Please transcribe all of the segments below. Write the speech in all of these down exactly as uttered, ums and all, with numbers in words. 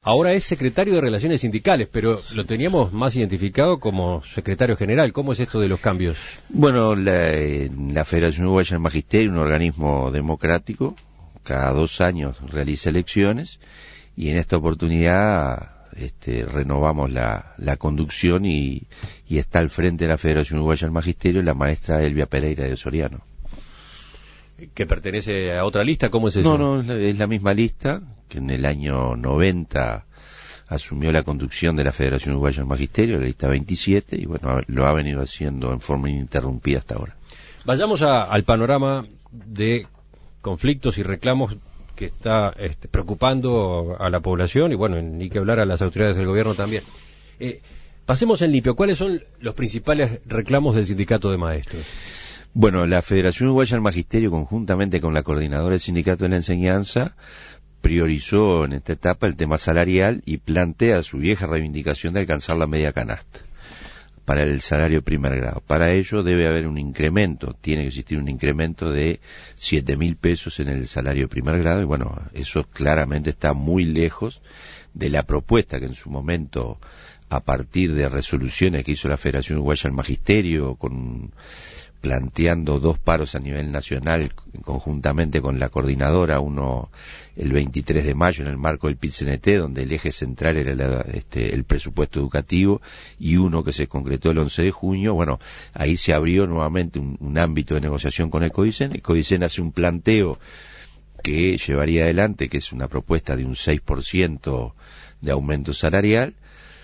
Ahora es secretario de Relaciones Sindicales, pero lo teníamos más identificado como secretario general. ¿Cómo es esto de los cambios? Bueno, la, la Federación Uruguaya del Magisterio, un organismo democrático, cada dos años realiza elecciones y en esta oportunidad este, renovamos la, la conducción y, y está al frente de la Federación Uruguaya del Magisterio la maestra Elvia Pereira de Soriano. ¿Que pertenece a otra lista? ¿Cómo es eso? No, no, es la, es la misma lista que en el año noventa asumió la conducción de la Federación Uruguaya del Magisterio, la lista veintisiete, y bueno, lo ha venido haciendo en forma ininterrumpida hasta ahora. Vayamos a, al panorama de conflictos y reclamos que está este, preocupando a la población y bueno, ni que hablar a las autoridades del gobierno también. Eh, pasemos en limpio, ¿cuáles son los principales reclamos del sindicato de maestros? Bueno, la Federación Uruguaya del Magisterio, conjuntamente con la coordinadora del Sindicato de la Enseñanza, priorizó en esta etapa el tema salarial y plantea su vieja reivindicación de alcanzar la media canasta para el salario primer grado. Para ello debe haber un incremento, tiene que existir un incremento de siete mil pesos en el salario primer grado y bueno, eso claramente está muy lejos de la propuesta que en su momento, a partir de resoluciones que hizo la Federación Uruguaya del Magisterio, con planteando dos paros a nivel nacional conjuntamente con la coordinadora, uno el veintitrés de mayo en el marco del P I T C N T, donde el eje central era la, este, el presupuesto educativo, y uno que se concretó el once de junio, bueno, ahí se abrió nuevamente un, un ámbito de negociación con el CODICEN. El CODICEN hace un planteo que llevaría adelante, que es una propuesta de un seis por ciento de aumento salarial.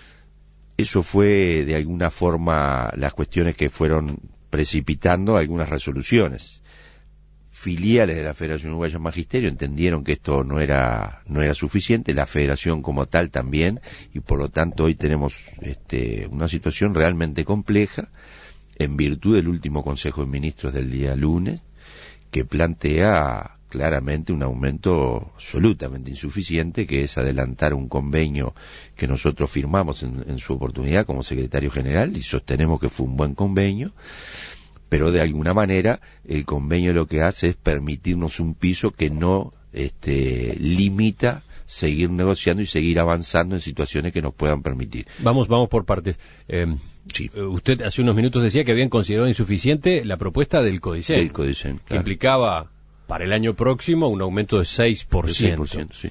Eso fue de alguna forma las cuestiones que fueron precipitando algunas resoluciones. Filiales de la Federación Uruguaya del Magisterio entendieron que esto no era no era suficiente, la Federación como tal también, y por lo tanto hoy tenemos este, una situación realmente compleja en virtud del último Consejo de Ministros del día lunes, que plantea claramente un aumento absolutamente insuficiente, que es adelantar un convenio que nosotros firmamos en, en su oportunidad como secretario general y sostenemos que fue un buen convenio, pero de alguna manera el convenio lo que hace es permitirnos un piso que no este, limita seguir negociando y seguir avanzando en situaciones que nos puedan permitir. Vamos, vamos por partes. Eh, sí. Usted hace unos minutos decía que habían considerado insuficiente la propuesta del CODICEN, del CODICEN, que claro, implicaba para el año próximo un aumento de seis por ciento. De seis por ciento, sí.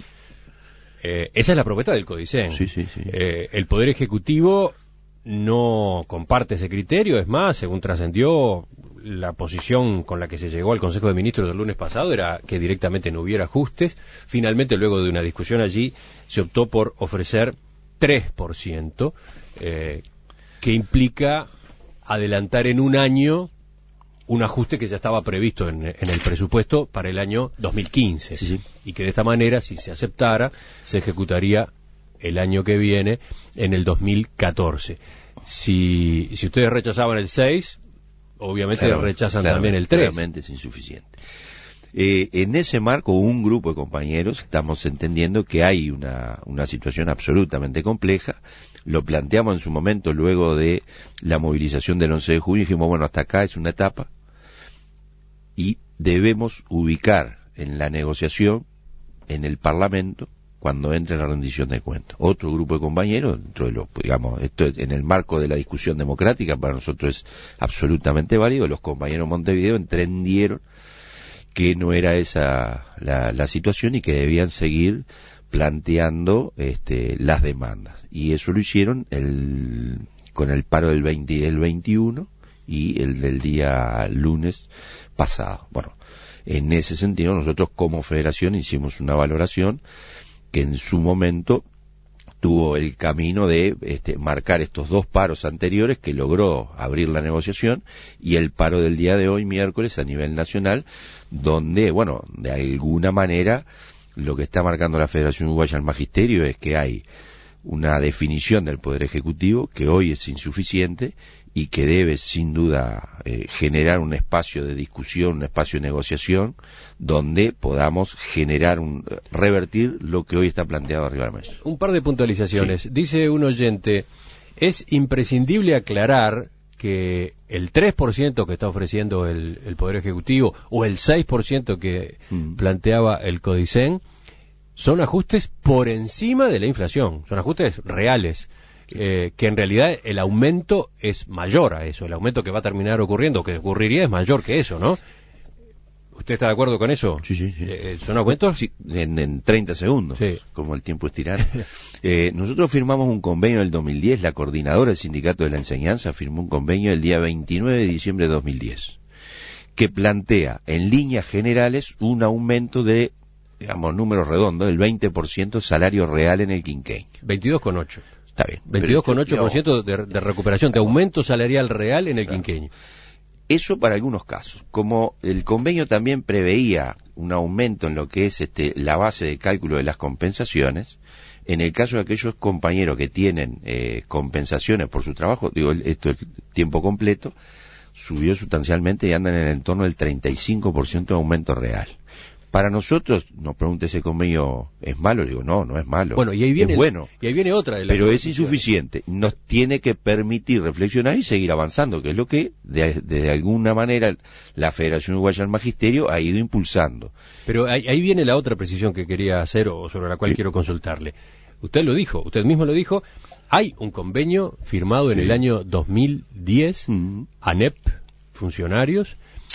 Eh, esa es la propuesta del CODICEN. Sí, sí, sí. Eh, el Poder Ejecutivo no comparte ese criterio, es más, según trascendió, la posición con la que se llegó al Consejo de Ministros del lunes pasado era que directamente no hubiera ajustes. Finalmente, luego de una discusión allí, se optó por ofrecer tres por ciento, eh, que implica adelantar en un año un ajuste que ya estaba previsto en, en el presupuesto para el año dos mil quince, sí, sí. Y que de esta manera, si se aceptara, se ejecutaría el año que viene, en el dos mil catorce. Si, si ustedes rechazaban el seis, obviamente claro, rechazan claro, también el tres. Claramente es insuficiente. Eh, en ese marco, un grupo de compañeros estamos entendiendo que hay una, una situación absolutamente compleja. Lo planteamos en su momento luego de la movilización del once de junio y dijimos, bueno, hasta acá es una etapa y debemos ubicar en la negociación en el Parlamento cuando entre la rendición de cuentas. Otro grupo de compañeros, dentro de los, digamos, esto es, en el marco de la discusión democrática, para nosotros es absolutamente válido, los compañeros de Montevideo entendieron que no era esa la, la situación y que debían seguir planteando este, las demandas. Y eso lo hicieron el, con el paro del veinte y del veintiuno y el del día lunes pasado. Bueno, en ese sentido nosotros como federación hicimos una valoración que en su momento tuvo el camino de este, marcar estos dos paros anteriores que logró abrir la negociación y el paro del día de hoy, miércoles, a nivel nacional, donde, bueno, de alguna manera lo que está marcando la Federación Uruguaya del Magisterio es que hay una definición del Poder Ejecutivo que hoy es insuficiente y que debe sin duda eh, generar un espacio de discusión, un espacio de negociación donde podamos generar un revertir lo que hoy está planteado arriba de la mesa. Un par de puntualizaciones. Sí. Dice un oyente, es imprescindible aclarar que el tres por ciento que está ofreciendo el, el Poder Ejecutivo o el seis por ciento que mm. planteaba el CODICEN son ajustes por encima de la inflación, son ajustes reales, eh, que en realidad el aumento es mayor a eso, el aumento que va a terminar ocurriendo, que ocurriría es mayor que eso, ¿no? ¿Usted está de acuerdo con eso? Sí, sí, sí. Eh, ¿Son aumentos? Sí, en, en treinta segundos, sí. Como el tiempo es tirano. eh, nosotros firmamos un convenio en el dos mil diez, la coordinadora del Sindicato de la Enseñanza firmó un convenio el día veintinueve de diciembre de dos mil diez, que plantea en líneas generales un aumento de, digamos, números redondos, del veinte por ciento salario real en el quinquenio. veintidós coma ocho. Está bien. veintidós coma ocho por ciento de, de recuperación, de aumento salarial real en el claro. quinquenio. Eso para algunos casos. Como el convenio también preveía un aumento en lo que es este, la base de cálculo de las compensaciones, en el caso de aquellos compañeros que tienen eh, compensaciones por su trabajo, digo, esto es tiempo completo, subió sustancialmente y andan en el entorno del treinta y cinco por ciento de aumento real. Para nosotros, nos pregunta ese convenio, ¿es malo? Le digo, no, no es malo. Bueno, y ahí viene, es bueno, y ahí viene otra de las pero es insuficiente. Nos tiene que permitir reflexionar y seguir avanzando, que es lo que, de, de alguna manera, la Federación Uruguaya del Magisterio ha ido impulsando. Pero ahí, ahí viene la otra precisión que quería hacer o sobre la cual sí. quiero consultarle. Usted lo dijo, usted mismo lo dijo, hay un convenio firmado en sí. el año dos mil diez, uh-huh. ANEP, funcionarios,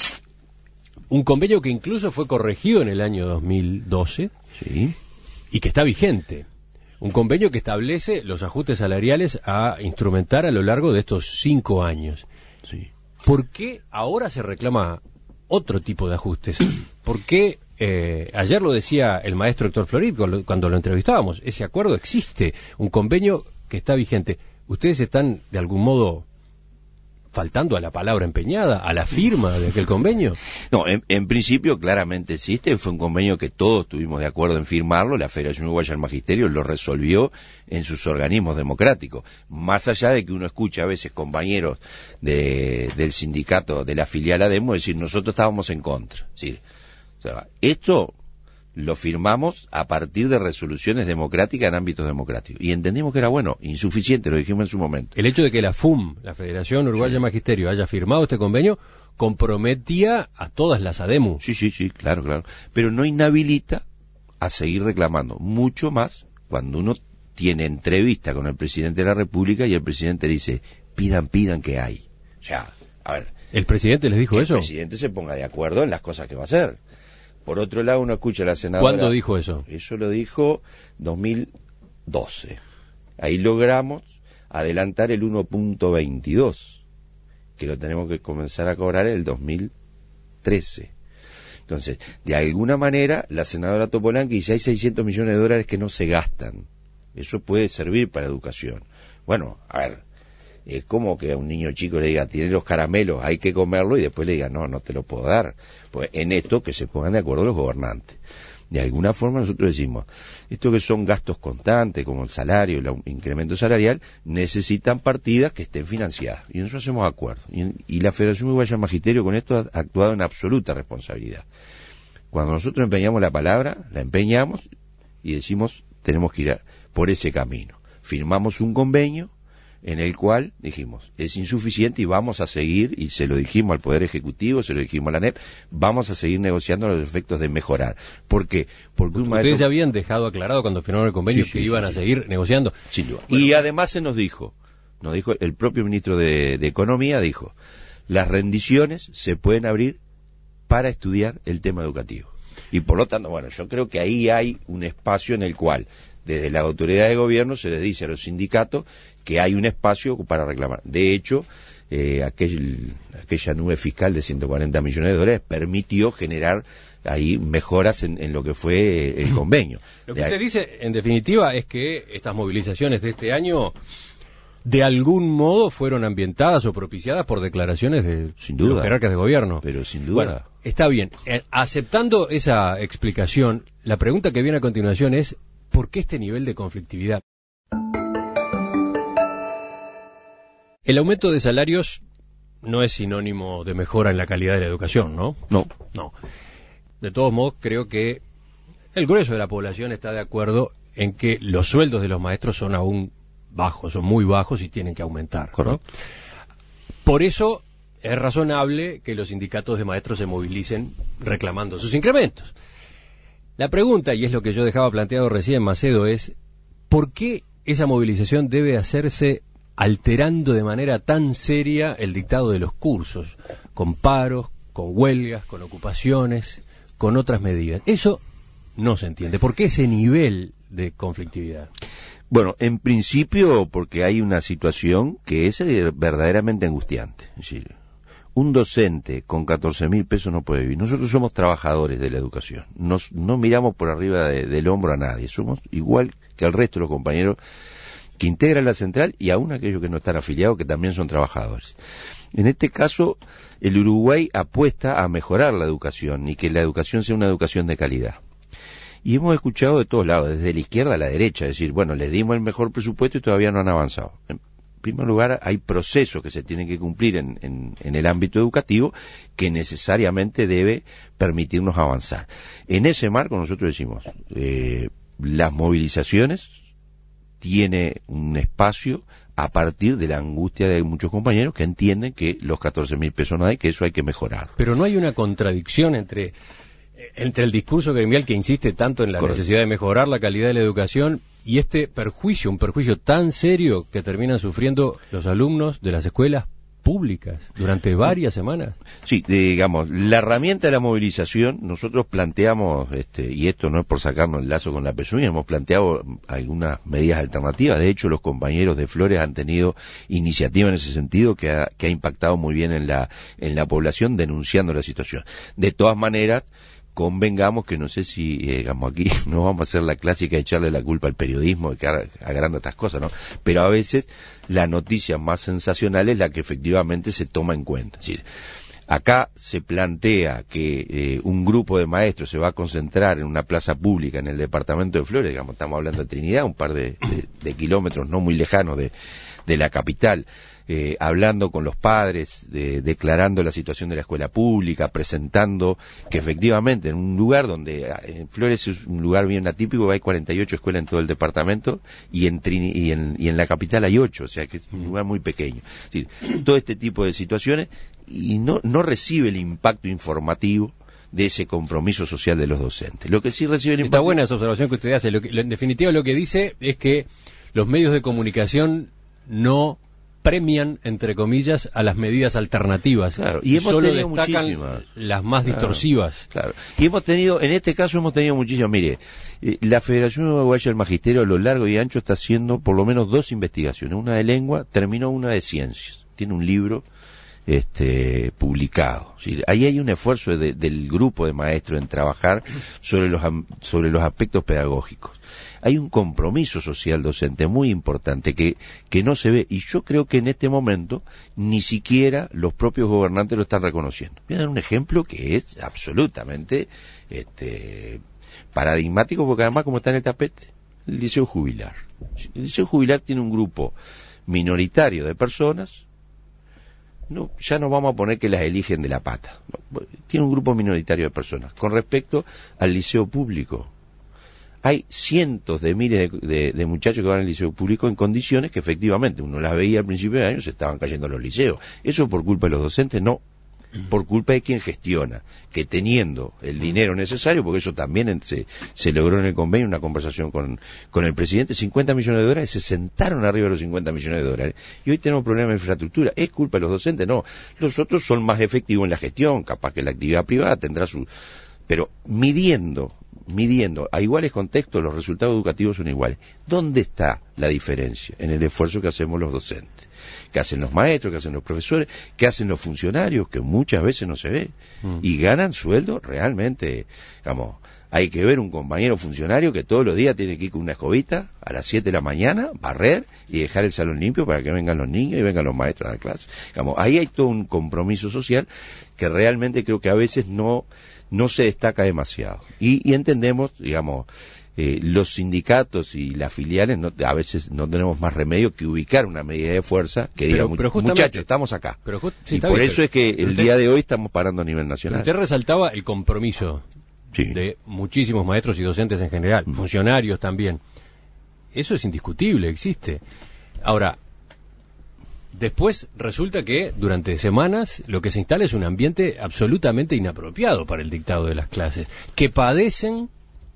un convenio que incluso fue corregido en el año dos mil doce sí. y que está vigente. Un convenio que establece los ajustes salariales a instrumentar a lo largo de estos cinco años. Sí. ¿Por qué ahora se reclama otro tipo de ajustes? ¿Por qué, eh, ayer lo decía el maestro Héctor Florit cuando lo entrevistábamos, ese acuerdo existe, un convenio que está vigente? ¿Ustedes están de algún modo faltando a la palabra empeñada, a la firma de aquel convenio? No, en, en principio claramente existe, fue un convenio que todos estuvimos de acuerdo en firmarlo, la Federación Uruguaya del Magisterio lo resolvió en sus organismos democráticos, más allá de que uno escucha a veces compañeros de, del sindicato de la filial ADEMO decir, nosotros estábamos en contra. Es decir, o sea, esto lo firmamos a partir de resoluciones democráticas en ámbitos democráticos. Y entendimos que era bueno, insuficiente, lo dijimos en su momento. El hecho de que la F U M, la Federación Uruguaya sí. de Magisterio, haya firmado este convenio, comprometía a todas las ADEMU. Sí, sí, sí, claro, claro. Pero no inhabilita a seguir reclamando, mucho más cuando uno tiene entrevista con el presidente de la República y el presidente dice, pidan, pidan que hay. O sea, a ver. ¿El presidente les dijo que eso? El presidente se ponga de acuerdo en las cosas que va a hacer. Por otro lado, uno escucha a la senadora... ¿Cuándo dijo eso? Eso lo dijo dos mil doce. Ahí logramos adelantar el uno punto veintidós, que lo tenemos que comenzar a cobrar el dos mil trece. Entonces, de alguna manera, la senadora Topolanqui dice, hay seiscientos millones de dólares que no se gastan. Eso puede servir para educación. Bueno, a ver, es como que a un niño chico le diga, tiene los caramelos, hay que comerlo, y después le diga, no, no te lo puedo dar. Pues en esto que se pongan de acuerdo los gobernantes. De alguna forma nosotros decimos, esto que son gastos constantes, como el salario, el incremento salarial, necesitan partidas que estén financiadas. Y nosotros hacemos acuerdo. Y, y la Federación Uruguaya del Magisterio con esto ha actuado en absoluta responsabilidad. Cuando nosotros empeñamos la palabra, la empeñamos y decimos, tenemos que ir a, por ese camino. Firmamos un convenio en el cual dijimos, es insuficiente y vamos a seguir, y se lo dijimos al Poder Ejecutivo, se lo dijimos a la ANEP, vamos a seguir negociando los efectos de mejorar. ¿Por qué? Porque un Ustedes maestro... ya habían dejado aclarado cuando firmaron el convenio sí, que sí, iban sí, a sí. seguir negociando. Sin duda. Bueno, y además se nos dijo, nos dijo el propio ministro de, de Economía, dijo, las rendiciones se pueden abrir para estudiar el tema educativo. Y por lo tanto, bueno, yo creo que ahí hay un espacio en el cual desde la autoridad de gobierno se les dice a los sindicatos que hay un espacio para reclamar. De hecho, eh, aquel, aquella nube fiscal de ciento cuarenta millones de dólares permitió generar ahí mejoras en, en lo que fue el convenio. Lo que usted dice, en definitiva, es que estas movilizaciones de este año de algún modo fueron ambientadas o propiciadas por declaraciones de sin duda, los jerarcas de gobierno. Pero sin duda. Bueno, está bien. Eh, aceptando esa explicación, la pregunta que viene a continuación es, ¿por qué este nivel de conflictividad? El aumento de salarios no es sinónimo de mejora en la calidad de la educación, ¿no? No. No. De todos modos, creo que el grueso de la población está de acuerdo en que los sueldos de los maestros son aún bajos, son muy bajos y tienen que aumentar, ¿no? Por eso es razonable que los sindicatos de maestros se movilicen reclamando sus incrementos. La pregunta, y es lo que yo dejaba planteado recién, Macedo, es ¿por qué esa movilización debe hacerse alterando de manera tan seria el dictado de los cursos, con paros, con huelgas, con ocupaciones, con otras medidas? Eso no se entiende. ¿Por qué ese nivel de conflictividad? Bueno, en principio porque hay una situación que es verdaderamente angustiante. Es decir, un docente con catorce mil pesos no puede vivir. Nosotros somos trabajadores de la educación. Nos, no miramos por arriba de, del hombro a nadie. Somos igual que el resto de los compañeros que integran la central y aún aquellos que no están afiliados, que también son trabajadores. En este caso, el Uruguay apuesta a mejorar la educación y que la educación sea una educación de calidad. Y hemos escuchado de todos lados, desde la izquierda a la derecha, decir, bueno, les dimos el mejor presupuesto y todavía no han avanzado. En primer lugar, hay procesos que se tienen que cumplir en, en, en el ámbito educativo que necesariamente debe permitirnos avanzar. En ese marco nosotros decimos, eh, las movilizaciones tiene un espacio a partir de la angustia de muchos compañeros que entienden que los catorce mil pesos no hay, que eso hay que mejorar. Pero no hay una contradicción entre... entre el discurso gremial que insiste tanto en la Correcto. necesidad de mejorar la calidad de la educación y este perjuicio, un perjuicio tan serio que terminan sufriendo los alumnos de las escuelas públicas durante varias semanas. Sí, digamos, la herramienta de la movilización, nosotros planteamos, este, y esto no es por sacarnos el lazo con la pezuña, hemos planteado algunas medidas alternativas. De hecho, los compañeros de Flores han tenido iniciativa en ese sentido que ha, que ha impactado muy bien en la, en la población denunciando la situación. De todas maneras, convengamos que no sé si, eh, digamos, aquí no vamos a hacer la clásica de echarle la culpa al periodismo de que agranda estas cosas, ¿no? Pero a veces la noticia más sensacional es la que efectivamente se toma en cuenta. Es decir, acá se plantea que eh, un grupo de maestros se va a concentrar en una plaza pública en el departamento de Flores, digamos, estamos hablando de Trinidad, un par de, de, de kilómetros no muy lejanos de, de la capital. Eh, hablando con los padres, de, declarando la situación de la escuela pública, presentando que efectivamente en un lugar donde en Flores es un lugar bien atípico, hay cuarenta y ocho escuelas en todo el departamento y en, Trini, y en, y en la capital hay ocho, o sea que es un lugar muy pequeño. Es decir, todo este tipo de situaciones y no, no recibe el impacto informativo de ese compromiso social de los docentes. Lo que sí recibe el impacto... Está buena esa observación que usted hace. Lo que, lo, en definitiva lo que dice es que los medios de comunicación no premian, entre comillas, a las medidas alternativas. Claro, y hemos solo tenido destacan muchísimas. Las más Claro, distorsivas. Claro. Y hemos tenido, en este caso hemos tenido muchísimas. Mire, eh, la Federación Uruguaya del Magisterio a lo largo y ancho está haciendo por lo menos dos investigaciones. Una de lengua, terminó una de ciencias. Tiene un libro este publicado. ¿Sí? Ahí hay un esfuerzo de, del grupo de maestros en trabajar sobre los, sobre los aspectos pedagógicos. Hay un compromiso social docente muy importante que, que no se ve, y yo creo que en este momento ni siquiera los propios gobernantes lo están reconociendo. Voy a dar un ejemplo que es absolutamente este, paradigmático, porque además como está en el tapete, el Liceo Jubilar. El Liceo Jubilar tiene un grupo minoritario de personas, no, ya no vamos a poner que las eligen de la pata, no, tiene un grupo minoritario de personas. Con respecto al liceo público, hay cientos de miles de, de, de muchachos que van al liceo público en condiciones que efectivamente uno las veía al principio de año, se estaban cayendo los liceos. ¿Eso por culpa de los docentes? No, por culpa de quien gestiona, que teniendo el dinero necesario, porque eso también en, se, se logró en el convenio, una conversación con, con el presidente, cincuenta millones de dólares, se sentaron arriba de los cincuenta millones de dólares. Y hoy tenemos problemas de infraestructura. ¿Es culpa de los docentes? No. Los otros son más efectivos en la gestión, capaz que la actividad privada tendrá su... Pero midiendo, midiendo a iguales contextos, los resultados educativos son iguales. ¿Dónde está la diferencia? En el esfuerzo que hacemos los docentes, que hacen los maestros, que hacen los profesores, que hacen los funcionarios, que muchas veces no se ve, mm. y ganan sueldo realmente, digamos, hay que ver un compañero funcionario que todos los días tiene que ir con una escobita a las siete de la mañana, barrer y dejar el salón limpio para que vengan los niños y vengan los maestros a la clase. Digamos, ahí hay todo un compromiso social que realmente creo que a veces no no se destaca demasiado. Y, y entendemos, digamos, eh, los sindicatos y las filiales no, a veces no tenemos más remedio que ubicar una medida de fuerza que diga, pero, pero muchachos, estamos acá. Pero just, sí, y por bien, eso pero, es que el usted, día de hoy estamos parando a nivel nacional. Usted resaltaba el compromiso sí. de muchísimos maestros y docentes en general, mm. funcionarios también. Eso es indiscutible, existe. Ahora, después resulta que durante semanas lo que se instala es un ambiente absolutamente inapropiado para el dictado de las clases, que padecen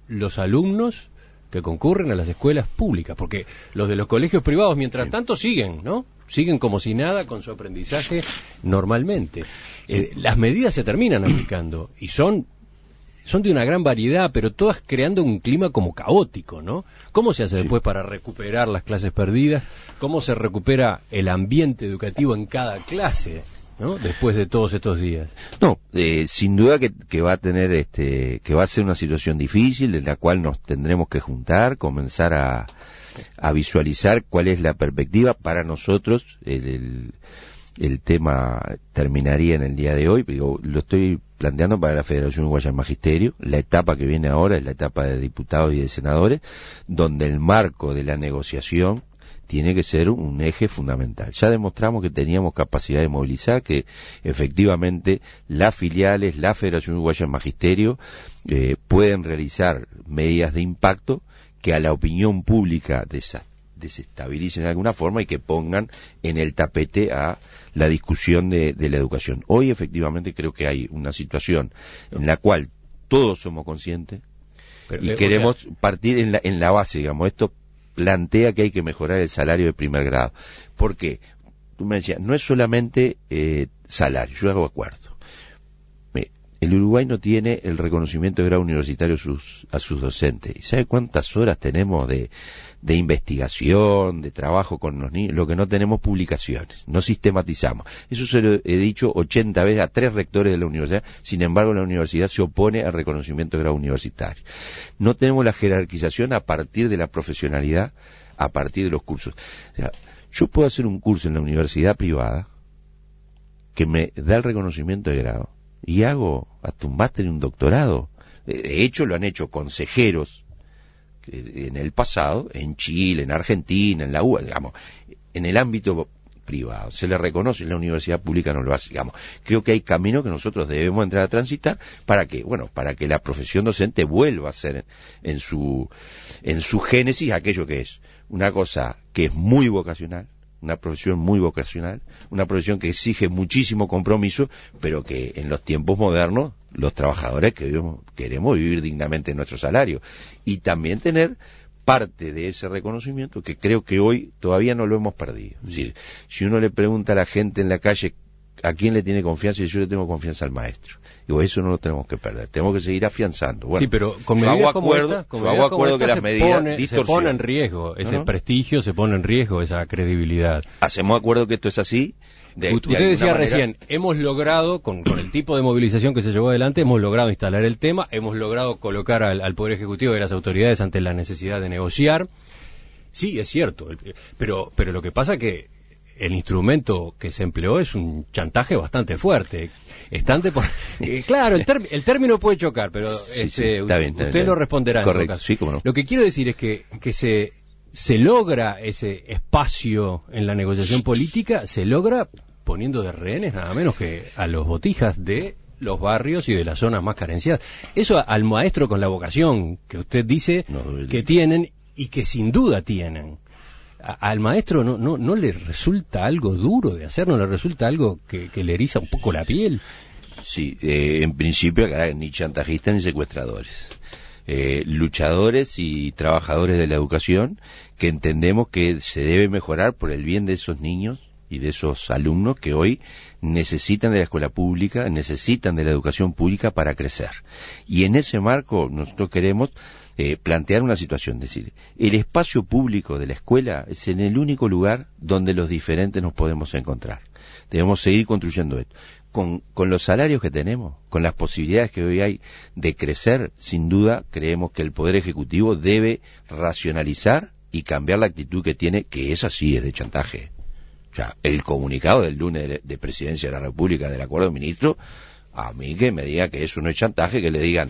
los alumnos que concurren a las escuelas públicas, porque los de los colegios privados, mientras tanto, siguen, ¿no? Siguen como si nada con su aprendizaje normalmente. Eh, las medidas se terminan aplicando y son son de una gran variedad, pero todas creando un clima como caótico, ¿no? ¿Cómo se hace sí. después para recuperar las clases perdidas? ¿Cómo se recupera el ambiente educativo en cada clase, ¿no? Después de todos estos días. No, eh, sin duda que, que va a tener, este, que va a ser una situación difícil, en la cual nos tendremos que juntar, comenzar a, a visualizar cuál es la perspectiva para nosotros. El, el, el tema terminaría en el día de hoy, digo, lo estoy planteando para la Federación Uruguaya del Magisterio. La etapa que viene ahora es la etapa de diputados y de senadores, donde el marco de la negociación tiene que ser un eje fundamental. Ya demostramos que teníamos capacidad de movilizar, que efectivamente las filiales, la Federación Uruguaya del Magisterio, eh, pueden realizar medidas de impacto que a la opinión pública desa- desestabilicen de alguna forma y que pongan en el tapete a la discusión de, de la educación. Hoy efectivamente creo que hay una situación en la cual todos somos conscientes Pero, y eh, queremos o sea... partir en la, en la base, digamos, esto plantea que hay que mejorar el salario de primer grado. ¿Por qué? Tú me decías, no es solamente eh, salario, yo hago acuerdo. El Uruguay no tiene el reconocimiento de grado universitario a sus, a sus docentes. ¿Y sabe cuántas horas tenemos de, de investigación, de trabajo con los niños? Lo que no tenemos publicaciones, no sistematizamos. Eso se lo he dicho ochenta veces a tres rectores de la universidad, sin embargo la universidad se opone al reconocimiento de grado universitario. No tenemos la jerarquización a partir de la profesionalidad, a partir de los cursos. O sea, yo puedo hacer un curso en la universidad privada que me da el reconocimiento de grado, y hago hasta un máster y un doctorado. De hecho, lo han hecho consejeros en el pasado, en Chile, en Argentina, en la U B A, digamos, en el ámbito privado. Se le reconoce, en la universidad pública no lo hace, digamos. Creo que hay caminos que nosotros debemos entrar a transitar para que, bueno, para que la profesión docente vuelva a ser en su, en su génesis aquello que es. Una cosa que es muy vocacional, una profesión muy vocacional, una profesión que exige muchísimo compromiso, pero que en los tiempos modernos los trabajadores queremos, queremos vivir dignamente nuestro salario y también tener parte de ese reconocimiento que creo que hoy todavía no lo hemos perdido. Es decir, si uno le pregunta a la gente en la calle a quién le tiene confianza, y yo le tengo confianza al maestro. Digo, eso no lo tenemos que perder, tenemos que seguir afianzando. Bueno, sí, pero con medidas como esta, con medidas hago acuerdo como esta que las medidas pone, se pone en riesgo ese ¿no? prestigio, se pone en riesgo esa credibilidad. Hacemos acuerdo que esto es así. De, Usted de decía manera... recién, hemos logrado, con, con el tipo de movilización que se llevó adelante, hemos logrado instalar el tema, hemos logrado colocar al, al Poder Ejecutivo y a las autoridades ante la necesidad de negociar. Sí, es cierto, pero, pero lo que pasa que el instrumento que se empleó es un chantaje bastante fuerte. Estante por... eh, claro, el, term... el término puede chocar, pero sí, ese, sí, está bien, está usted bien, lo responderá. Correcto, en todo caso. Sí, cómo no. Lo que quiero decir es que, que se, se logra ese espacio en la negociación política, se logra poniendo de rehenes nada menos que a los botijas de los barrios y de las zonas más carenciadas. Eso al maestro con la vocación que usted dice no, el... que tienen y que sin duda tienen. Al maestro no, no, no le resulta algo duro de hacer, no le resulta algo que, que le eriza un poco la piel. Sí, eh, en principio acá ni chantajistas ni secuestradores, eh, luchadores y trabajadores de la educación que entendemos que se debe mejorar por el bien de esos niños y de esos alumnos que hoy necesitan de la escuela pública, necesitan de la educación pública para crecer. Y en ese marco nosotros queremos Eh, plantear una situación, es decir, el espacio público de la escuela es en el único lugar donde los diferentes nos podemos encontrar. Debemos seguir construyendo esto. Con, con los salarios que tenemos, con las posibilidades que hoy hay de crecer, sin duda creemos que el Poder Ejecutivo debe racionalizar y cambiar la actitud que tiene, que es así, es de chantaje. O sea, el comunicado del lunes de, de Presidencia de la República del Acuerdo de Ministros, a mí que me diga que eso no es chantaje, que le digan,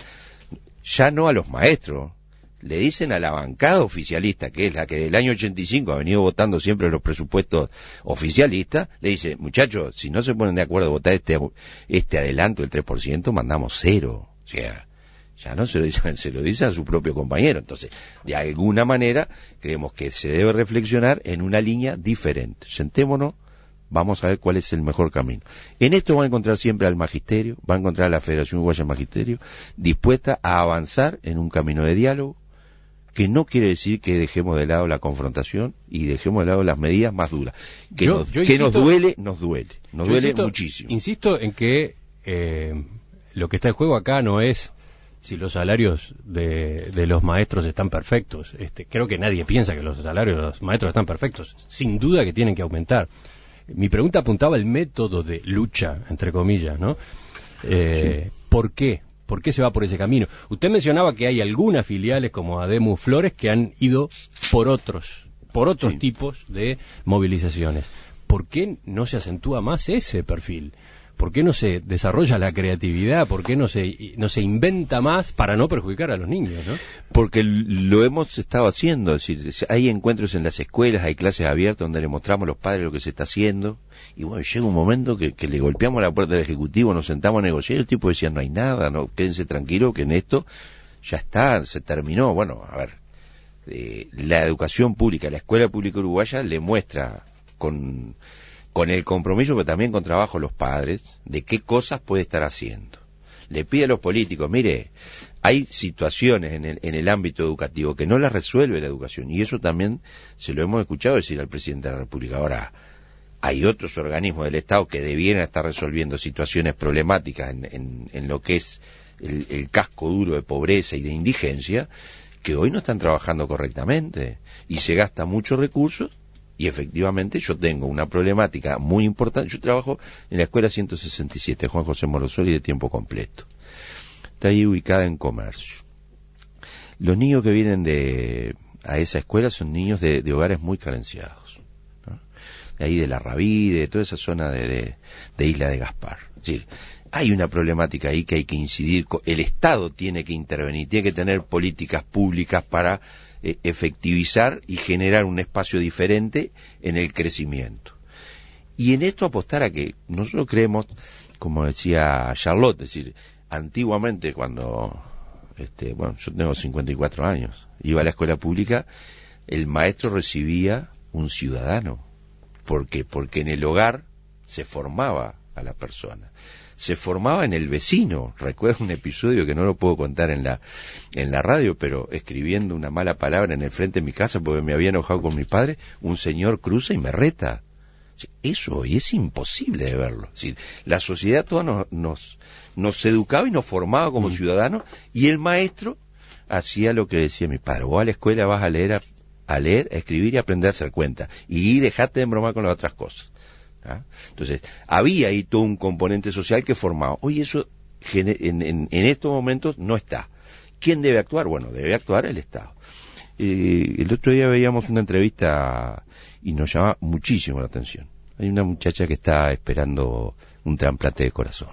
ya no a los maestros, le dicen a la bancada oficialista, que es la que del año ochenta y cinco ha venido votando siempre los presupuestos oficialistas, le dice, muchachos, si no se ponen de acuerdo a votar este, este adelanto del tres por ciento, mandamos cero. O sea, ya no se lo dicen, se lo dicen a su propio compañero. Entonces, de alguna manera, creemos que se debe reflexionar en una línea diferente. Sentémonos, vamos a ver cuál es el mejor camino. En esto va a encontrar siempre al magisterio, va a encontrar a la Federación Uruguaya del Magisterio, dispuesta a avanzar en un camino de diálogo, que no quiere decir que dejemos de lado la confrontación y dejemos de lado las medidas más duras. Que, yo, nos, yo que insisto, nos duele, nos duele, nos duele insisto, muchísimo. Insisto en que eh, lo que está en juego acá no es si los salarios de, de los maestros están perfectos. Este, creo que nadie piensa que los salarios de los maestros están perfectos. Sin duda que tienen que aumentar. Mi pregunta apuntaba al método de lucha, entre comillas, ¿no? Eh, sí. ¿Por qué? ¿Por qué se va por ese camino? Usted mencionaba que hay algunas filiales como Ademu Flores que han ido por otros, por otros sí. tipos de movilizaciones. ¿Por qué no se acentúa más ese perfil? ¿Por qué no se desarrolla la creatividad? ¿Por qué no se, no se inventa más para no perjudicar a los niños, ¿no? Porque lo hemos estado haciendo. Es decir, hay encuentros en las escuelas, hay clases abiertas donde le mostramos a los padres lo que se está haciendo. Y bueno, llega un momento que, que le golpeamos la puerta del Ejecutivo, nos sentamos a negociar y el tipo decía, no hay nada, no, quédense tranquilos que en esto ya está, se terminó. Bueno, a ver, eh, la educación pública, la escuela pública uruguaya le muestra con... con el compromiso, pero también con trabajo los padres, de qué cosas puede estar haciendo. Le pide a los políticos, mire, hay situaciones en el, en el ámbito educativo que no las resuelve la educación, y eso también se lo hemos escuchado decir al presidente de la República. Ahora, hay otros organismos del Estado que debieran estar resolviendo situaciones problemáticas en, en, en lo que es el, el casco duro de pobreza y de indigencia, que hoy no están trabajando correctamente, y se gasta muchos recursos. Y efectivamente yo tengo una problemática muy importante. Yo trabajo en la escuela ciento sesenta y siete, Juan José Morosoli, de tiempo completo. Está ahí ubicada en Comercio. Los niños que vienen de a esa escuela son niños de, de hogares muy carenciados, ¿no? De ahí de La Rabide, de toda esa zona de, de, de Isla de Gaspar. Es decir, hay una problemática ahí que hay que incidir. El Estado tiene que intervenir, tiene que tener políticas públicas para efectivizar y generar un espacio diferente en el crecimiento. Y en esto apostar a que nosotros creemos, como decía Charlotte, es decir, antiguamente cuando, este, bueno, yo tengo cincuenta y cuatro años, iba a la escuela pública, el maestro recibía un ciudadano. ¿Por qué? Porque en el hogar se formaba a la persona. Se formaba en el vecino. Recuerdo un episodio que no lo puedo contar en la en la radio, pero escribiendo una mala palabra en el frente de mi casa porque me había enojado con mi padre, un señor cruza y me reta. Eso hoy es imposible de verlo. Es decir, la sociedad toda nos, nos, nos educaba y nos formaba como mm. ciudadanos, y el maestro hacía lo que decía mi padre: vos a la escuela vas a leer, a, a leer, a escribir y a aprender a hacer cuentas, y dejate de bromar con las otras cosas. ¿Ah? Entonces, había ahí todo un componente social que formaba. Hoy eso, en, en, en estos momentos, no está. ¿Quién debe actuar? Bueno, debe actuar el Estado. Eh, el otro día veíamos una entrevista y nos llama muchísimo la atención. Hay una muchacha que está esperando un trasplante de corazón.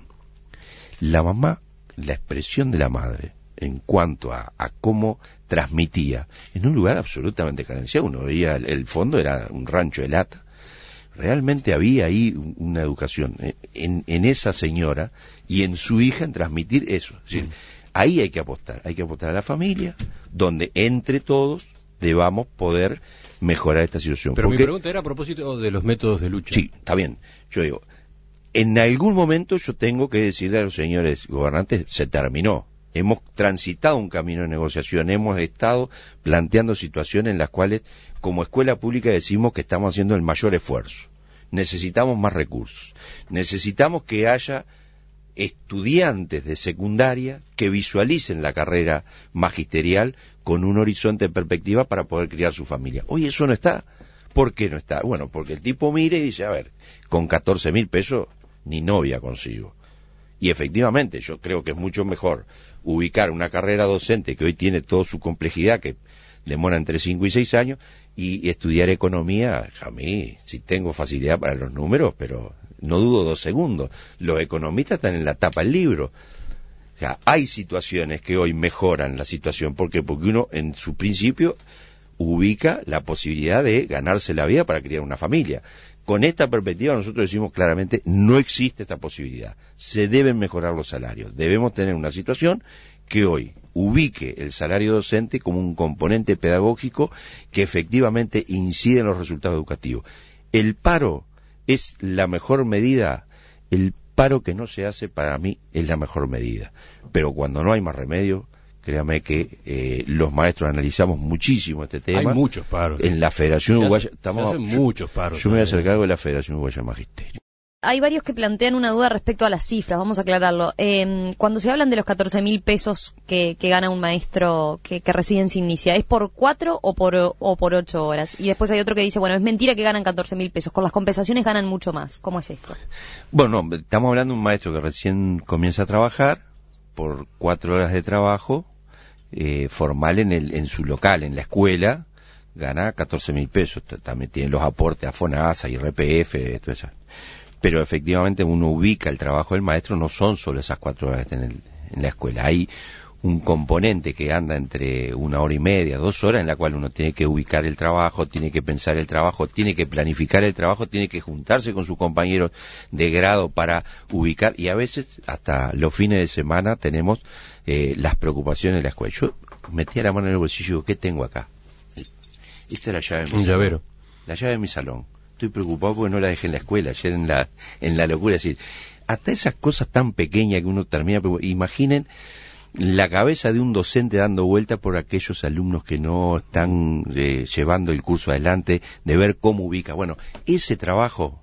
La mamá, la expresión de la madre en cuanto a, a cómo transmitía, en un lugar absolutamente carenciado. Uno veía el, el fondo, era un rancho de lata. Realmente había ahí una educación en, en esa señora y en su hija en transmitir eso. Es decir, mm. ahí hay que apostar, hay que apostar a la familia, donde entre todos debamos poder mejorar esta situación. Pero Porque, mi pregunta era a propósito de los métodos de lucha. Sí, está bien. Yo digo, en algún momento yo tengo que decirle a los señores gobernantes, se terminó. Hemos transitado un camino de negociación, hemos estado planteando situaciones en las cuales, como escuela pública, decimos que estamos haciendo el mayor esfuerzo. Necesitamos más recursos. Necesitamos que haya estudiantes de secundaria que visualicen la carrera magisterial con un horizonte de perspectiva para poder criar su familia. Hoy eso no está. ¿Por qué no está? Bueno, porque el tipo mire y dice, a ver, con catorce mil pesos ni novia consigo. Y efectivamente, yo creo que es mucho mejor ubicar una carrera docente que hoy tiene toda su complejidad, que demora entre cinco y seis años, y estudiar economía. A mí, si tengo facilidad para los números, pero no dudo dos segundos. Los economistas están en la tapa del libro. O sea, hay situaciones que hoy mejoran la situación. ¿Por qué? Porque uno, en su principio, ubica la posibilidad de ganarse la vida para criar una familia. Con esta perspectiva nosotros decimos claramente, no existe esta posibilidad. Se deben mejorar los salarios. Debemos tener una situación que hoy ubique el salario docente como un componente pedagógico que efectivamente incide en los resultados educativos. El paro ¿Es la mejor medida? El paro que no se hace, para mí, es la mejor medida. Pero cuando no hay más remedio, créame que eh, los maestros analizamos muchísimo este tema. Hay muchos paros. En la Federación Uruguaya... Estamos, se hacen muchos paros. Yo me voy a hacer cargo de la Federación Uruguaya de Magisterio. Hay varios que plantean una duda respecto a las cifras, vamos a aclararlo. Eh, cuando se hablan de los catorce mil pesos que, que gana un maestro que, que reside en Signicia, ¿es por cuatro o por, o por ocho horas? Y después hay otro que dice, bueno, es mentira que ganan catorce mil pesos, con las compensaciones ganan mucho más. ¿Cómo es esto? Bueno, no, estamos hablando de un maestro que recién comienza a trabajar por cuatro horas de trabajo eh, formal en, el, en su local, en la escuela, gana catorce mil pesos. También tiene los aportes a FONASA, I R P F, todo eso. Pero efectivamente uno ubica el trabajo del maestro, no son solo esas cuatro horas que están en, en la escuela. Hay un componente que anda entre una hora y media, dos horas, en la cual uno tiene que ubicar el trabajo, tiene que pensar el trabajo, tiene que planificar el trabajo, tiene que juntarse con sus compañeros de grado para ubicar, y a veces hasta los fines de semana tenemos eh, las preocupaciones de la escuela. Yo metía la mano en el bolsillo y digo, ¿qué tengo acá? Esta es la llave de mi Un salón. llavero. La llave de mi salón. Estoy preocupado porque no la dejé en la escuela, ayer en la, en la locura. Es decir, hasta esas cosas tan pequeñas que uno termina... Imaginen la cabeza de un docente dando vuelta por aquellos alumnos que no están eh, llevando el curso adelante, de ver cómo ubica. Bueno, ese trabajo,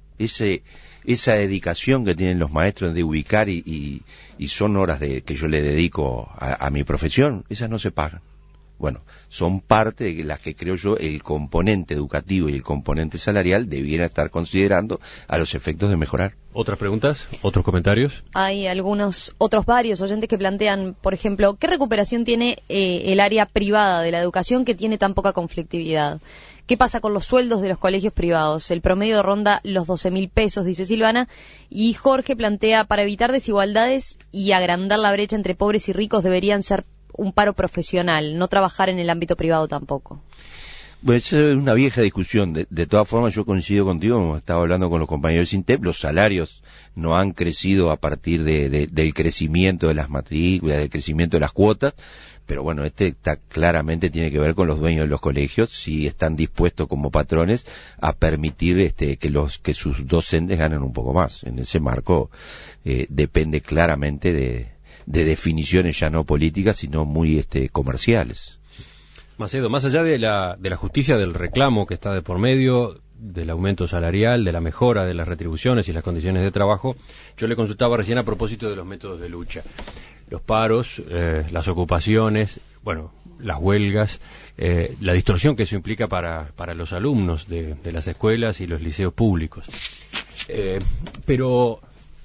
ese esa dedicación que tienen los maestros de ubicar y, y, y son horas de que yo le dedico a, a mi profesión, esas no se pagan. Bueno, son parte de las que creo yo el componente educativo y el componente salarial debiera estar considerando a los efectos de mejorar. ¿Otras preguntas? ¿Otros comentarios? Hay algunos, otros varios oyentes que plantean, por ejemplo, ¿qué recuperación tiene eh, el área privada de la educación que tiene tan poca conflictividad? ¿Qué pasa con los sueldos de los colegios privados? El promedio ronda los doce mil pesos, dice Silvana, y Jorge plantea, para evitar desigualdades y agrandar la brecha entre pobres y ricos deberían ser un paro profesional, no trabajar en el ámbito privado tampoco. Bueno, esa es una vieja discusión. De, de todas formas, yo coincido contigo, como estaba hablando con los compañeros de SINTEP, los salarios no han crecido a partir de, de, del crecimiento de las matrículas, del crecimiento de las cuotas, pero bueno, este está, claramente tiene que ver con los dueños de los colegios, si están dispuestos como patrones a permitir este, que los que sus docentes ganen un poco más. En ese marco eh, depende claramente de de definiciones ya no políticas, sino muy este, comerciales. Macedo, más allá de la, de la justicia del reclamo que está de por medio, del aumento salarial, de la mejora de las retribuciones y las condiciones de trabajo, yo le consultaba recién a propósito de los métodos de lucha. Los paros, eh, las ocupaciones, bueno, las huelgas, eh, la distorsión que eso implica para, para los alumnos de, de las escuelas y los liceos públicos. Eh, pero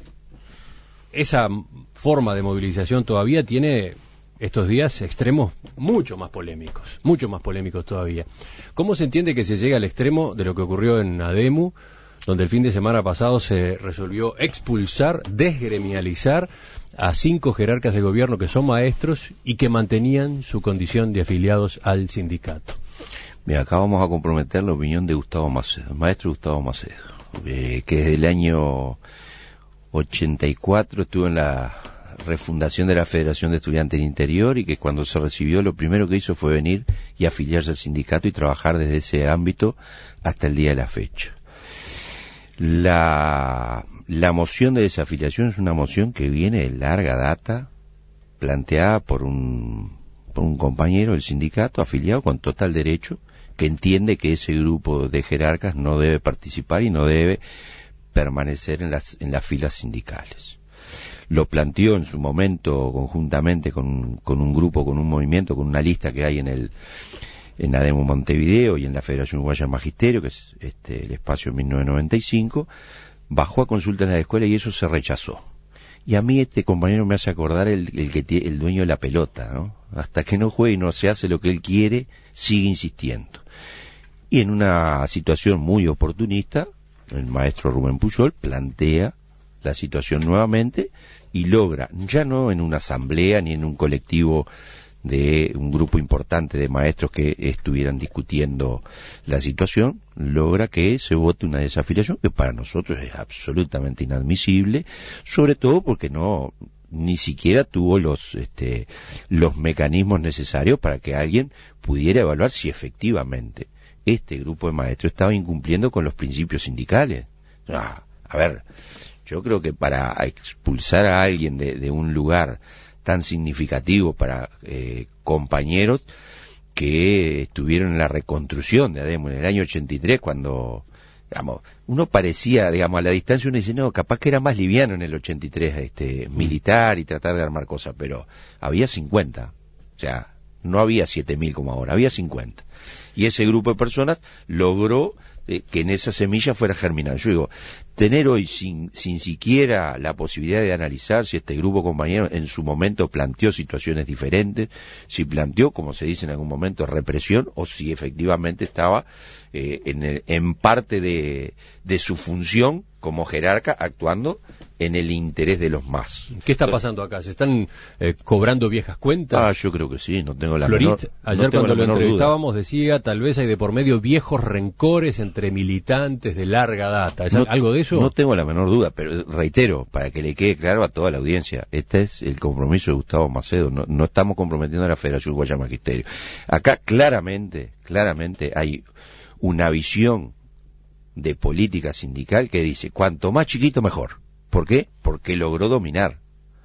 esa forma de movilización todavía tiene estos días extremos mucho más polémicos, mucho más polémicos todavía. ¿Cómo se entiende que se llega al extremo de lo que ocurrió en ADEMU, donde el fin de semana pasado se resolvió expulsar, desgremializar a cinco jerarcas de gobierno que son maestros y que mantenían su condición de afiliados al sindicato? Mira, acá vamos a comprometer la opinión de Gustavo Macedo, maestro Gustavo Macedo, eh, que desde el año ochenta y cuatro estuvo en la refundación de la Federación de Estudiantes del Interior y que cuando se recibió lo primero que hizo fue venir y afiliarse al sindicato y trabajar desde ese ámbito hasta el día de la fecha. La, la moción de desafiliación es una moción que viene de larga data, planteada por un, por un compañero del sindicato afiliado con total derecho, que entiende que ese grupo de jerarcas no debe participar y no debe permanecer en las, en las filas sindicales. Lo planteó en su momento conjuntamente con, con un grupo, con un movimiento, con una lista que hay en el en ADEMU Montevideo y en la Federación Uruguaya de Magisterio, que es este, el espacio mil novecientos noventa y cinco, bajó a consulta en la escuela y eso se rechazó. Y a mí este compañero me hace acordar el, el que tiene, el dueño de la pelota, ¿no? Hasta que no juegue y no se hace lo que él quiere, sigue insistiendo. Y en una situación muy oportunista, el maestro Rubén Puyol plantea la situación nuevamente y logra, ya no en una asamblea ni en un colectivo de un grupo importante de maestros que estuvieran discutiendo la situación, logra que se vote una desafiliación que para nosotros es absolutamente inadmisible, sobre todo porque no ni siquiera tuvo los este, los mecanismos necesarios para que alguien pudiera evaluar si efectivamente este grupo de maestros estaba incumpliendo con los principios sindicales. Ah, a ver, yo creo que para expulsar a alguien de, de un lugar tan significativo para eh, compañeros que estuvieron en la reconstrucción de ADEMU en el año ochenta y tres, cuando, digamos, uno parecía, digamos, a la distancia uno dice, no, capaz que era más liviano en el ochenta y tres, este, militar y tratar de armar cosas, pero había cincuenta, o sea, no había siete mil como ahora, había cincuenta. Y ese grupo de personas logró eh, que en esa semilla fuera germinando. Yo digo, tener hoy sin, sin siquiera la posibilidad de analizar si este grupo compañero en su momento planteó situaciones diferentes, si planteó, como se dice en algún momento, represión, o si efectivamente estaba eh, en, el, en parte de, de su función como jerarca actuando en el interés de los más. ¿Qué está pasando acá? ¿Se están eh, cobrando viejas cuentas? Ah, yo creo que sí, no tengo la Florit, menor ayer no tengo cuando la lo menor entrevistábamos duda. decía, tal vez hay de por medio viejos rencores entre militantes de larga data. ¿Es no, algo de eso? No tengo la menor duda, pero reitero, para que le quede claro a toda la audiencia, este es el compromiso de Gustavo Macedo, no, no estamos comprometiendo a la Federación Uruguaya de Magisterio. Acá claramente, claramente hay una visión de política sindical que dice, cuanto más chiquito mejor. ¿Por qué? Porque logró dominar.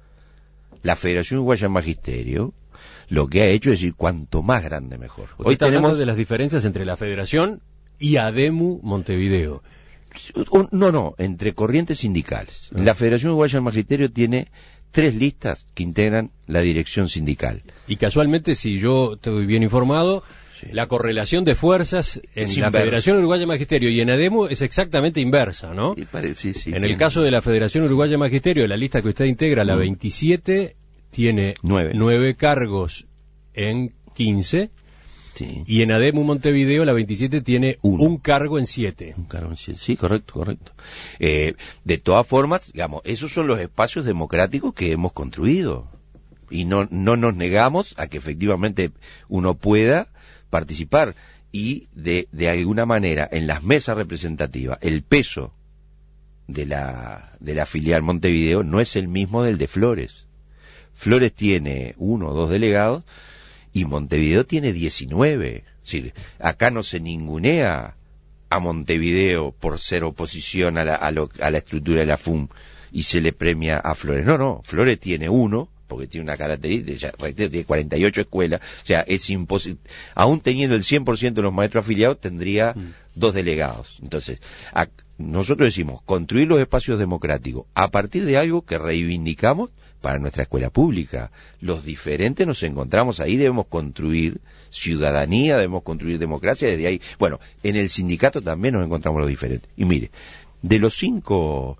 La Federación Uruguaya de Magisterio lo que ha hecho es decir, cuanto más grande mejor. Usted Hoy está tenemos hablando de las diferencias entre la Federación y ADEMU Montevideo. No, no, entre corrientes sindicales. Ah. La Federación Uruguaya del Magisterio tiene tres listas que integran la dirección sindical. Y casualmente, si yo estoy bien informado, sí, la correlación de fuerzas en Es la inversa. Federación Uruguaya de Magisterio y en ADEMU es exactamente inversa, ¿no? Sí, pare- sí, sí, en tiene el caso de la Federación Uruguaya de Magisterio, la lista que usted integra, la Mm. veintisiete, tiene Nueve. nueve cargos en quince, sí, y en ADEMU Montevideo la veintisiete tiene Uno. un cargo en siete. un cargo en sí, sí, correcto, correcto. Eh, de todas formas, digamos, esos son los espacios democráticos que hemos construido. Y no, no nos negamos a que efectivamente uno pueda participar. Y de, de alguna manera, en las mesas representativas, el peso de la, de la filial Montevideo no es el mismo del de Flores. Flores tiene uno o dos delegados y Montevideo tiene diecinueve. Es decir, acá no se ningunea a Montevideo por ser oposición a la, a, lo, a la estructura de la F U M y se le premia a Flores. No, no, Flores tiene uno, porque tiene una característica, ya, tiene cuarenta y ocho escuelas, o sea, es imposible, aún teniendo el cien por ciento de los maestros afiliados, tendría mm. dos delegados. Entonces, a, nosotros decimos, construir los espacios democráticos a partir de algo que reivindicamos para nuestra escuela pública. Los diferentes nos encontramos ahí, debemos construir ciudadanía, debemos construir democracia, desde ahí, bueno, en el sindicato también nos encontramos los diferentes. Y mire, de los cinco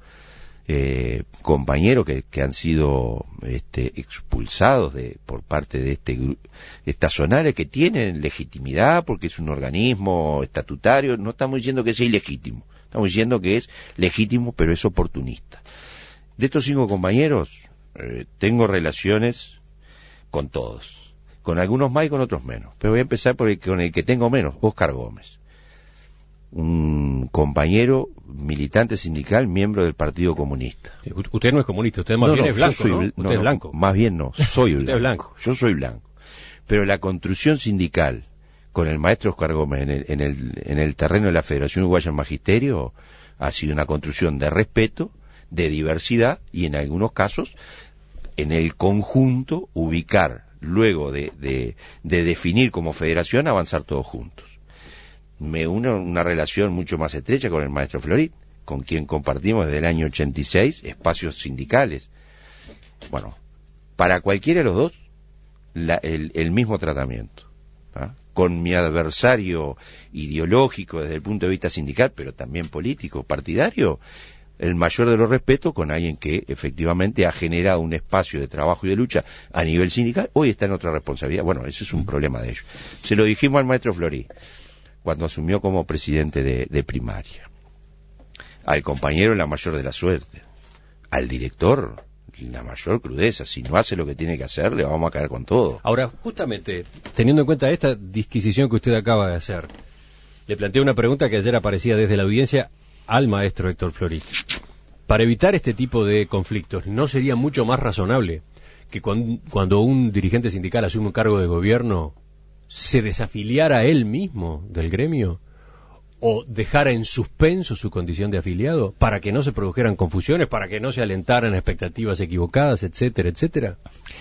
eh, compañeros que, que han sido este, expulsados de, por parte de este estas zonales que tienen legitimidad porque es un organismo estatutario, no estamos diciendo que sea ilegítimo, estamos diciendo que es legítimo pero es oportunista. De estos cinco compañeros eh, tengo relaciones con todos, con algunos más y con otros menos, pero voy a empezar por el, con el que tengo menos, Óscar Gómez, un compañero militante sindical, miembro del Partido Comunista. Sí, usted no es comunista, usted más no, bien no, es blanco, soy, ¿no? no, Usted no, es blanco. Más bien no, soy blanco. Usted es blanco. Yo soy blanco. Pero la construcción sindical con el maestro Óscar Gómez en el, en el, en el terreno de la Federación Uruguaya del Magisterio ha sido una construcción de respeto, de diversidad y en algunos casos en el conjunto ubicar, luego de, de, de definir como federación, avanzar todos juntos. Me une una relación mucho más estrecha con el maestro Florit, con quien compartimos desde el año ochenta y seis espacios sindicales. Bueno, para cualquiera de los dos, la, el, el mismo tratamiento. ¿Ah? Con mi adversario ideológico desde el punto de vista sindical, pero también político, partidario, el mayor de los respetos con alguien que efectivamente ha generado un espacio de trabajo y de lucha a nivel sindical, hoy está en otra responsabilidad. Bueno, ese es un problema de ellos. Se lo dijimos al maestro Florit cuando asumió como presidente de, de primaria. Al compañero la mayor de la suerte. Al director la mayor crudeza. Si no hace lo que tiene que hacer, le vamos a caer con todo. Ahora, justamente, teniendo en cuenta esta disquisición que usted acaba de hacer, le planteé una pregunta que ayer aparecía desde la audiencia al maestro Héctor Florit. Para evitar este tipo de conflictos, ¿no sería mucho más razonable que cuando, cuando un dirigente sindical asume un cargo de gobierno se desafiliara él mismo del gremio? o dejara en suspenso su condición de afiliado para que no se produjeran confusiones, para que no se alentaran expectativas equivocadas, etcétera, etcétera?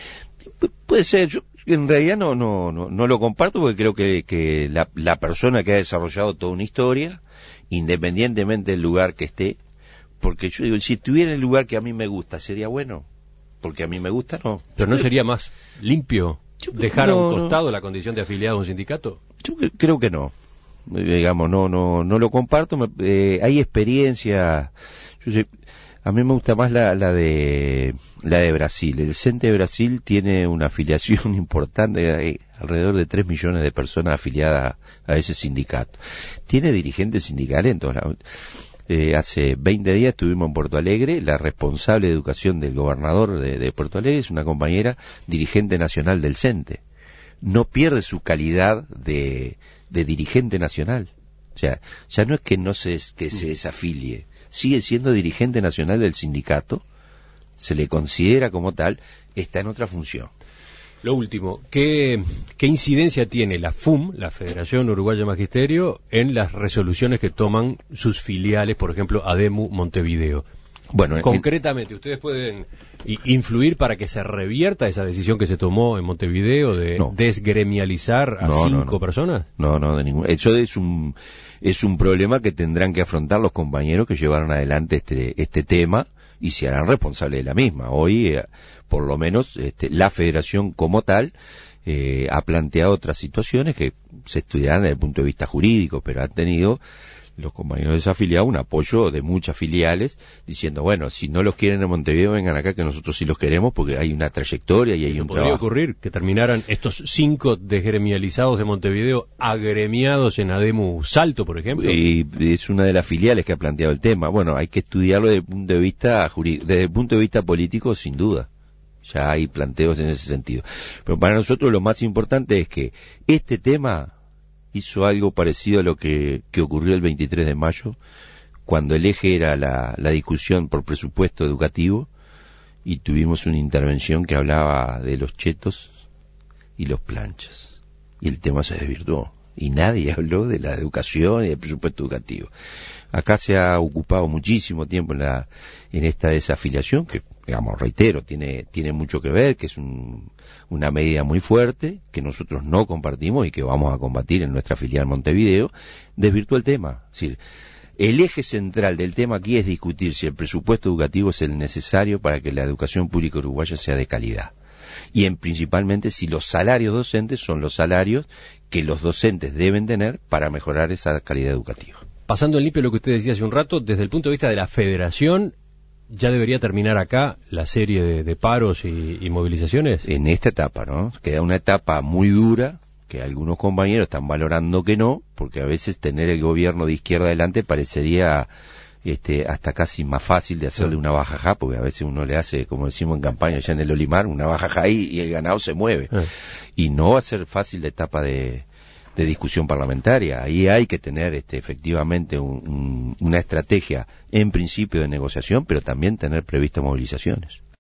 Pu- puede ser. Yo en realidad no no no, no lo comparto porque creo que, que la, la persona que ha desarrollado toda una historia, independientemente del lugar que esté, porque yo digo, si estuviera en el lugar que a mí me gusta, ¿sería bueno? Porque a mí me gusta, no. ¿Pero no sería más limpio dejar no, a un costado no. la condición de afiliado a un sindicato? Yo cre- creo que no. Digamos, no no no lo comparto. Me, eh, hay experiencia. Yo sé, a mí me gusta más la, la de la de Brasil. El CENTE de Brasil tiene una afiliación importante, hay alrededor de tres millones de personas afiliadas a ese sindicato. Tiene dirigentes sindicales en todos lados. Eh, hace veinte días estuvimos en Porto Alegre. La responsable de educación del gobernador de, de Porto Alegre es una compañera dirigente nacional del CENTE. No pierde su calidad de, de dirigente nacional. O sea, ya no es que no se, que se desafilie, sigue siendo dirigente nacional del sindicato, se le considera como tal, está en otra función. Lo último, ¿qué, qué incidencia tiene la F U M, la Federación Uruguaya de Magisterio, en las resoluciones que toman sus filiales, por ejemplo, ADEMU Montevideo? Bueno, concretamente, ¿ustedes pueden influir para que se revierta esa decisión que se tomó en Montevideo de no. desgremializar a no, cinco no, no. personas? No, no, de ningún. Eso es un es un problema que tendrán que afrontar los compañeros que llevaron adelante este este tema y se harán responsables de la misma. Hoy, eh, por lo menos, este, la Federación como tal eh, ha planteado otras situaciones que se estudiarán desde el punto de vista jurídico, pero han tenido los compañeros desafiliados un apoyo de muchas filiales diciendo, bueno, si no los quieren en Montevideo, vengan acá que nosotros sí los queremos porque hay una trayectoria y hay un podría trabajo. ocurrir que terminaran estos cinco desgremializados de Montevideo agremiados en ADEMU Salto, por ejemplo? Y es una de las filiales que ha planteado el tema. Bueno, hay que estudiarlo desde el punto de vista jurídico, desde el punto de vista político, sin duda. Ya hay planteos en ese sentido. Pero para nosotros lo más importante es que este tema hizo algo parecido a lo que, que ocurrió el veintitrés de mayo, cuando el eje era la, la discusión por presupuesto educativo, y tuvimos una intervención que hablaba de los chetos y los planchas. Y el tema se desvirtuó. Y nadie habló de la educación y del presupuesto educativo. Acá se ha ocupado muchísimo tiempo en, la, en esta desafiliación, que, digamos, reitero, tiene, tiene mucho que ver, que es un, una medida muy fuerte, que nosotros no compartimos y que vamos a combatir en nuestra filial Montevideo, desvirtuó el tema. Es decir, el eje central del tema aquí es discutir si el presupuesto educativo es el necesario para que la educación pública uruguaya sea de calidad. Y en principalmente si los salarios docentes son los salarios que los docentes deben tener para mejorar esa calidad educativa. Pasando en limpio lo que usted decía hace un rato, desde el punto de vista de la federación, ¿ya debería terminar acá la serie de, de paros y, y movilizaciones? En esta etapa, ¿no? Queda una etapa muy dura, que algunos compañeros están valorando que no, porque a veces tener el gobierno de izquierda adelante parecería este, hasta casi más fácil de hacerle una bajajá, porque a veces uno le hace, como decimos en campaña allá en el Olimar, una bajajá y, y el ganado se mueve. Ah. Y no va a ser fácil la etapa de... de discusión parlamentaria. Ahí hay que tener este, efectivamente un, un, una estrategia en principio de negociación, pero también tener previstas movilizaciones.